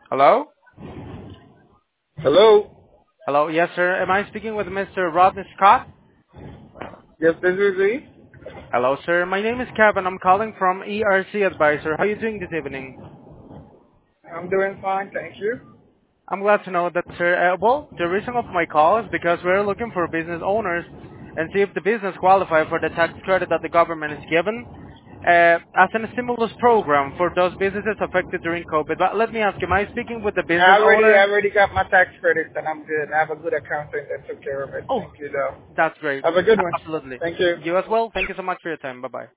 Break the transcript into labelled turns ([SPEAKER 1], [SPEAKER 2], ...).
[SPEAKER 1] Hello?
[SPEAKER 2] Hello.
[SPEAKER 1] Hello, yes, sir. Am I speaking with Mr. Rodney Scott?
[SPEAKER 2] Yes, this is he.
[SPEAKER 1] Hello, sir. My name is Kevin. I'm calling from ERC Advisor. How are you doing this evening?
[SPEAKER 2] I'm doing fine, thank you.
[SPEAKER 1] I'm glad to know that, sir. Well, the reason of my call is because we're looking for business owners and see if the business qualify for the tax credit that the government is given as a stimulus program for those businesses affected during COVID. But let me ask you, am I speaking with the business
[SPEAKER 2] I
[SPEAKER 1] owner?
[SPEAKER 2] already got my tax credits and I'm good. I have a good accountant that took care of it.
[SPEAKER 1] Oh,
[SPEAKER 2] Thank you, though.
[SPEAKER 1] that's great.
[SPEAKER 2] Have a good one.
[SPEAKER 1] Absolutely.
[SPEAKER 2] Thank you.
[SPEAKER 1] You as well. Thank you so much for your time. Bye-bye.